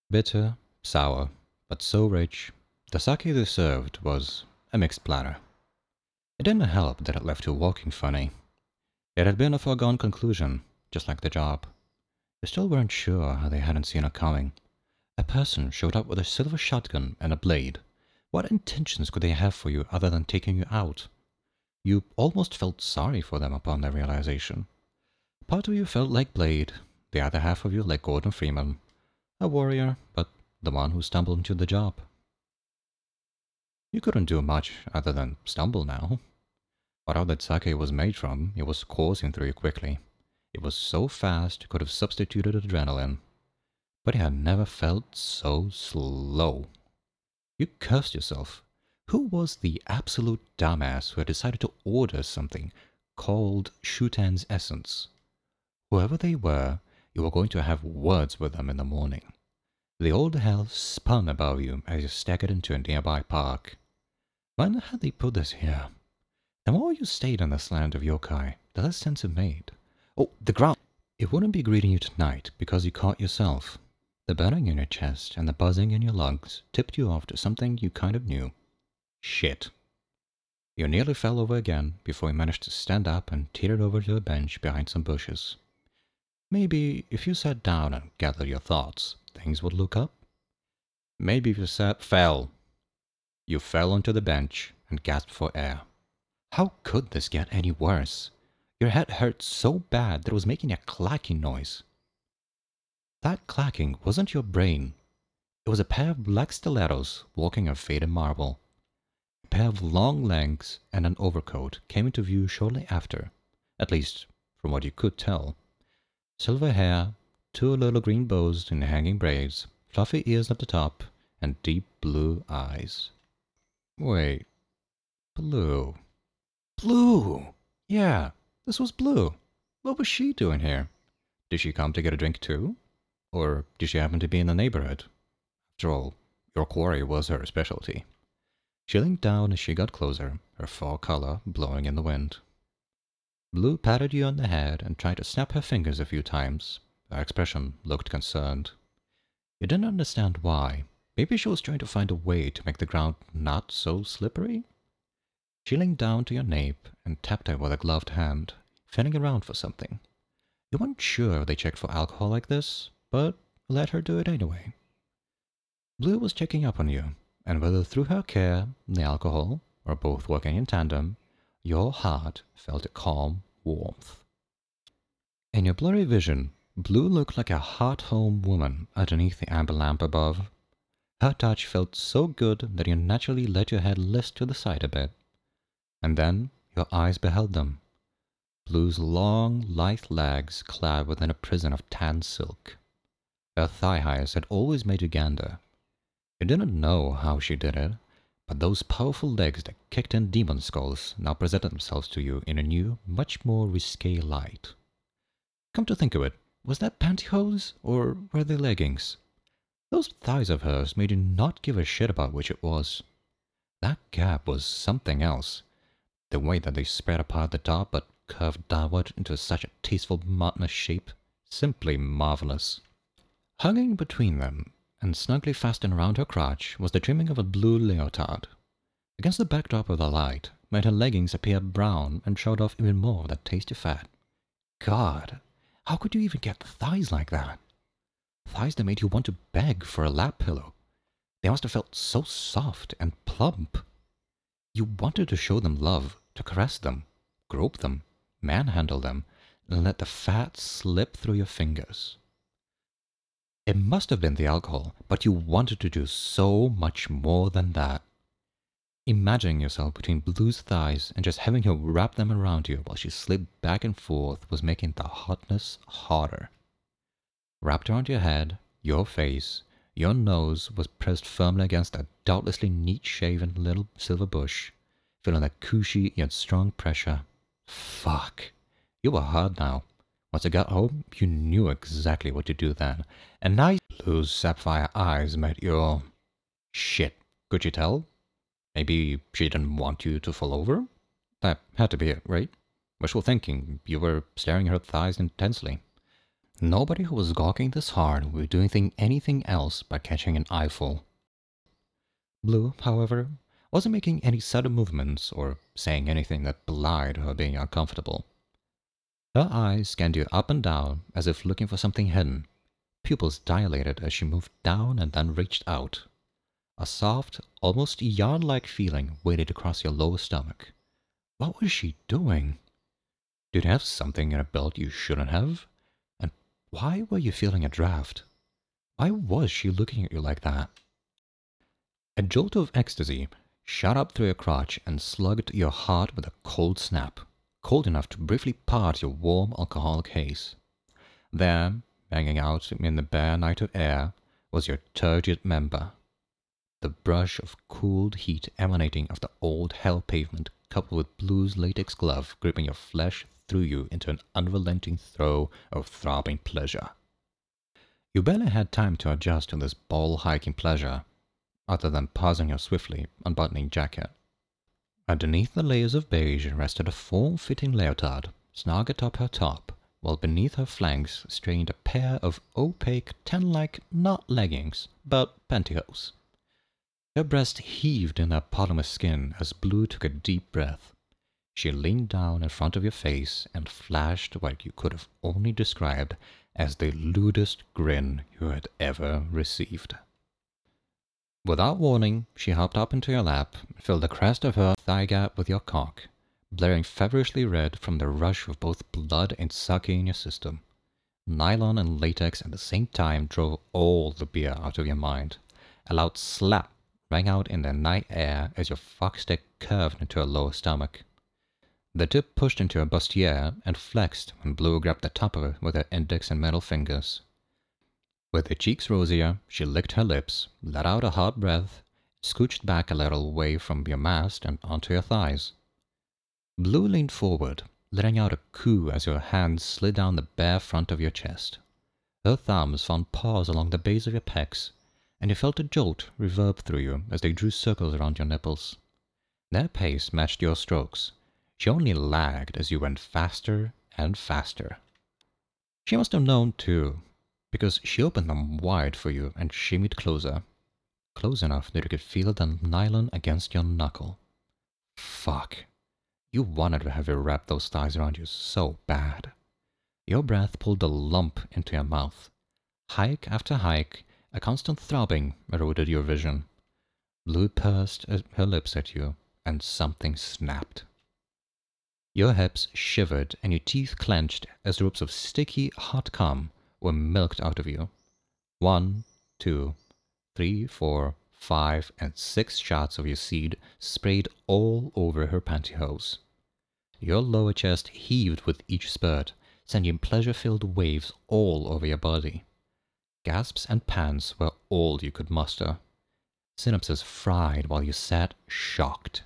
Bitter, sour, but so rich, the sake they served was a mixed platter. It didn't help that it left you walking funny. It had been a foregone conclusion, just like the job. You still weren't sure how they hadn't seen it coming. A person showed up with a silver shotgun and a blade. What intentions could they have for you other than taking you out? You almost felt sorry for them upon their realization. Part of you felt like Blade, the other half of you like Gordon Freeman, a warrior, but the one who stumbled into the job. You couldn't do much other than stumble now. Whatever that sake was made from, it was coursing through you quickly. It was so fast it could have substituted adrenaline. But it had never felt so slow. You cursed yourself. Who was the absolute dumbass who had decided to order something called Shuten's Essence? Whoever they were, you were going to have words with them in the morning. The old hell spun above you as you staggered into a nearby park. When had they put this here? The more you stayed in this land of yokai, the less sense it made. Oh, the ground! It wouldn't be greeting you tonight because you caught yourself. The burning in your chest and the buzzing in your lungs tipped you off to something you kind of knew. Shit. You nearly fell over again before you managed to stand up and teetered over to a bench behind some bushes. Maybe if you sat down and gathered your thoughts, things would look up. Maybe if you fell. You fell onto the bench and gasped for air. How could this get any worse? Your head hurt so bad that it was making a clacking noise. That clacking wasn't your brain. It was a pair of black stilettos walking on faded marble. A pair of long legs and an overcoat came into view shortly after, at least from what you could tell. Silver hair, two little green bows in hanging braids, fluffy ears at the top, and deep blue eyes. Wait, Blue. Blue! Yeah, this was Blue. What was she doing here? Did she come to get a drink too? Or did she happen to be in the neighborhood? After all, your quarry was her specialty. She leaned down as she got closer, her fall color blowing in the wind. Blue patted you on the head and tried to snap her fingers a few times. Her expression looked concerned. You didn't understand why. Maybe she was trying to find a way to make the ground not so slippery? She leaned down to your nape and tapped it with a gloved hand, feeling around for something. You weren't sure if they checked for alcohol like this, but let her do it anyway. Blue was checking up on you, and whether through her care, the alcohol, or both working in tandem, your heart felt a calm warmth. In your blurry vision, Blue looked like a heart-home woman underneath the amber lamp above. Her touch felt so good that you naturally let your head list to the side a bit. And then your eyes beheld them. Blue's long, lithe legs clad within a prison of tan silk. Her thigh-highs had always made you gander. You didn't know how she did it, but those powerful legs that kicked in demon skulls now presented themselves to you in a new, much more risque light. Come to think of it, was that pantyhose, or were they leggings? Those thighs of hers made you not give a shit about which it was. That gap was something else. The way that they spread apart at the top but curved downward into such a tasteful mountainous shape, simply marvelous. Hugging between them, and snugly fastened around her crotch, was the trimming of a blue leotard. Against the backdrop of the light, made her leggings appear brown and showed off even more of that tasty fat. God, how could you even get thighs like that? Thighs that made you want to beg for a lap pillow. They must have felt so soft and plump. You wanted to show them love, to caress them, grope them, manhandle them, and let the fat slip through your fingers. It must have been the alcohol, but you wanted to do so much more than that. Imagining yourself between Blue's thighs and just having her wrap them around you while she slid back and forth was making the hotness hotter. Wrapped around your head, your face, your nose was pressed firmly against that doubtlessly neat-shaven little silver bush, feeling that cushy yet strong pressure. Fuck. You were hard now. Once you got home, you knew exactly what to do then. And now Blue's sapphire eyes met your... Shit. Could you tell? Maybe she didn't want you to fall over? That had to be it, right? Wishful thinking. You were staring at her thighs intensely. Nobody who was gawking this hard would be doing anything else but catching an eyeful. Blue, however, wasn't making any sudden movements or saying anything that belied her being uncomfortable. Her eyes scanned you up and down as if looking for something hidden. Pupils dilated as she moved down and then reached out. A soft, almost yarn-like feeling waded across your lower stomach. What was she doing? Did you have something in her belt you shouldn't have? And why were you feeling a draft? Why was she looking at you like that? A jolt of ecstasy shot up through your crotch and slugged your heart with a cold snap, cold enough to briefly part your warm alcoholic haze. There, hanging out in the bare night of air, was your turgid member. The brush of cooled heat emanating off the old hell pavement, coupled with Blue's latex glove gripping your flesh, threw you into an unrelenting throe of throbbing pleasure. You barely had time to adjust to this ball-hiking pleasure, other than pausing your swiftly unbuttoning jacket. Underneath the layers of beige rested a form-fitting leotard, snug atop her top, while beneath her flanks strained a pair of opaque, tan-like, not leggings, but pantyhose. Her breast heaved in her polymer skin as Blue took a deep breath. She leaned down in front of your face and flashed what you could have only described as the lewdest grin you had ever received. Without warning, she hopped up into your lap, filled the crest of her thigh gap with your cock, blaring feverishly red from the rush of both blood and sake in your system. Nylon and latex at the same time drove all the beer out of your mind. A loud slap rang out in the night air as your fuckstick curved into her lower stomach. The tip pushed into her bustier and flexed when Blue grabbed the top of it with her index and middle fingers. With her cheeks rosier, she licked her lips, let out a hot breath, scooched back a little away from your mast and onto your thighs. Blue leaned forward, letting out a coo as your hands slid down the bare front of your chest. Her thumbs found paws along the base of your pecs, and you felt a jolt reverb through you as they drew circles around your nipples. Their pace matched your strokes. She only lagged as you went faster and faster. She must have known, too, because she opened them wide for you and shimmied closer. Close enough that you could feel the nylon against your knuckle. Fuck. You wanted to have her wrap those thighs around you so bad. Your breath pulled a lump into your mouth. Hike after hike, a constant throbbing eroded your vision. Blue pursed her lips at you, and something snapped. Your hips shivered and your teeth clenched as ropes of sticky, hot cum were milked out of you. 1, 2, 3, 4, 5, and 6 shots of your seed sprayed all over her pantyhose. Your lower chest heaved with each spurt, sending pleasure-filled waves all over your body. Gasps and pants were all you could muster. Synapses fried while you sat shocked.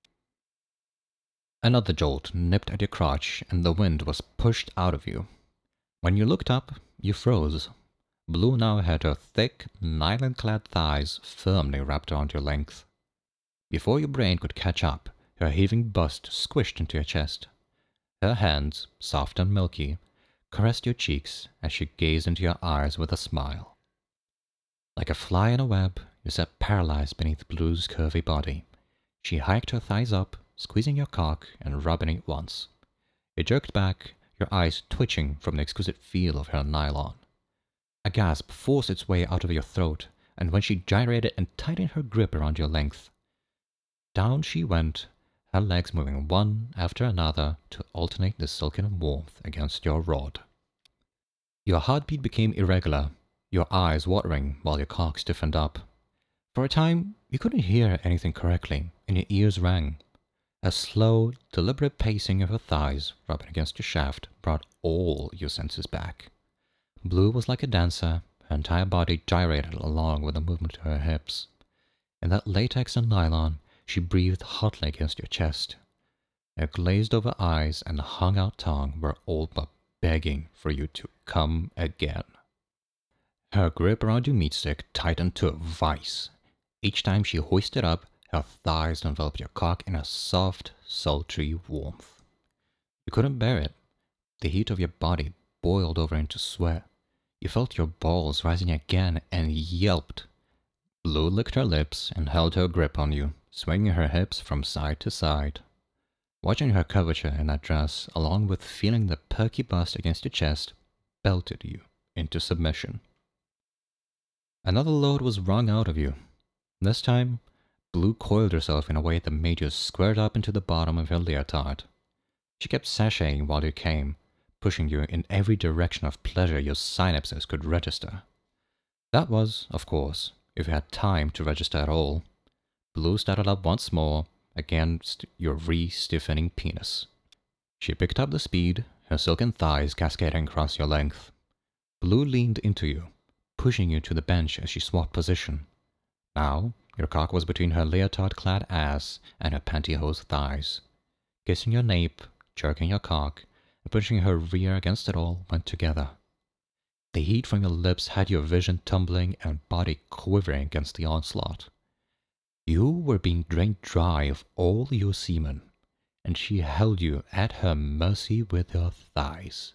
Another jolt nipped at your crotch, and the wind was pushed out of you. When you looked up, you froze. Blue now had her thick, nylon-clad thighs firmly wrapped around your length. Before your brain could catch up, her heaving bust squished into your chest. Her hands, soft and milky, caressed your cheeks as she gazed into your eyes with a smile. Like a fly in a web, you sat paralyzed beneath Blue's curvy body. She hiked her thighs up, squeezing your cock and rubbing it once. You jerked back, your eyes twitching from the exquisite feel of her nylon. A gasp forced its way out of your throat, and when she gyrated and tightened her grip around your length, down she went, her legs moving one after another to alternate the silken warmth against your rod. Your heartbeat became irregular, your eyes watering while your cock stiffened up. For a time, you couldn't hear anything correctly, and your ears rang. A slow, deliberate pacing of her thighs rubbing against your shaft brought all your senses back. Blue was like a dancer, her entire body gyrated along with the movement of her hips. In that latex and nylon, she breathed hotly against your chest. Her glazed-over eyes and hung-out tongue were all but begging for you to come again. Her grip around your meatstick tightened to a vice. Each time she hoisted up, her thighs enveloped your cock in a soft, sultry warmth. You couldn't bear it. The heat of your body boiled over into sweat. You felt your balls rising again and yelped. Blue licked her lips and held her grip on you, swinging her hips from side to side. Watching her curvature in that dress, along with feeling the perky bust against your chest, belted you into submission. Another load was wrung out of you. This time, Blue coiled herself in a way that made you squirt up into the bottom of her leotard. She kept sashaying while you came, pushing you in every direction of pleasure your synapses could register. That was, of course, if you had time to register at all. Blue started up once more against your re-stiffening penis. She picked up the speed, her silken thighs cascading across your length. Blue leaned into you, pushing you to the bench as she swapped position. Now, your cock was between her leotard-clad ass and her pantyhose thighs. Kissing your nape, jerking your cock, and pushing her rear against it all went together. The heat from your lips had your vision tumbling and body quivering against the onslaught. You were being drained dry of all your semen, and she held you at her mercy with her thighs.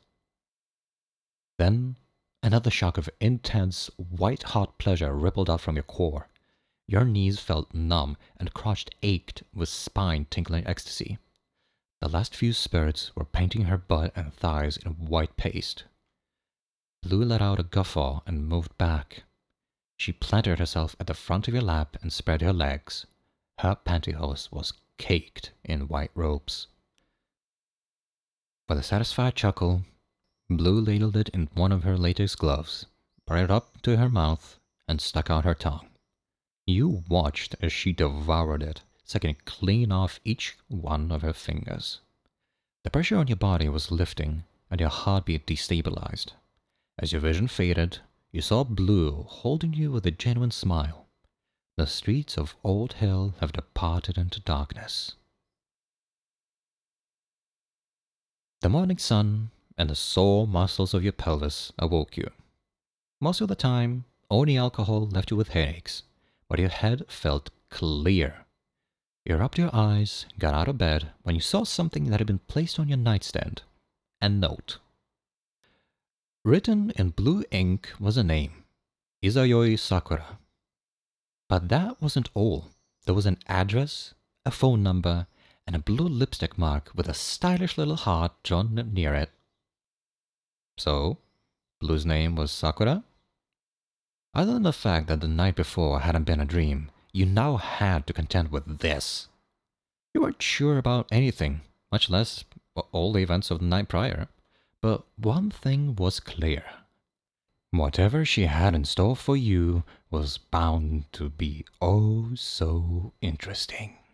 Then, another shock of intense, white-hot pleasure rippled out from your core. Your knees felt numb and crotch ached with spine-tingling ecstasy. The last few spurts were painting her butt and thighs in white paste. Blue let out a guffaw and moved back. She planted herself at the front of your lap and spread her legs. Her pantyhose was caked in white ropes. With a satisfied chuckle, Blue ladled it in one of her latex gloves, brought it up to her mouth, and stuck out her tongue. You watched as she devoured it, sucking it clean off each one of her fingers. The pressure on your body was lifting, and your heartbeat destabilized. As your vision faded, you saw Blue holding you with a genuine smile. The streets of Old Hill have departed into darkness. The morning sun and the sore muscles of your pelvis awoke you. Most of the time, only alcohol left you with headaches, but your head felt clear. You rubbed your eyes, got out of bed, when you saw something that had been placed on your nightstand. A note. Written in blue ink was a name, Izayoi Sakura. But that wasn't all. There was an address, a phone number, and a blue lipstick mark with a stylish little heart drawn near it. So, Blue's name was Sakura? Other than the fact that the night before hadn't been a dream, you now had to contend with this. You weren't sure about anything, much less all the events of the night prior, but one thing was clear. Whatever she had in store for you was bound to be oh so interesting.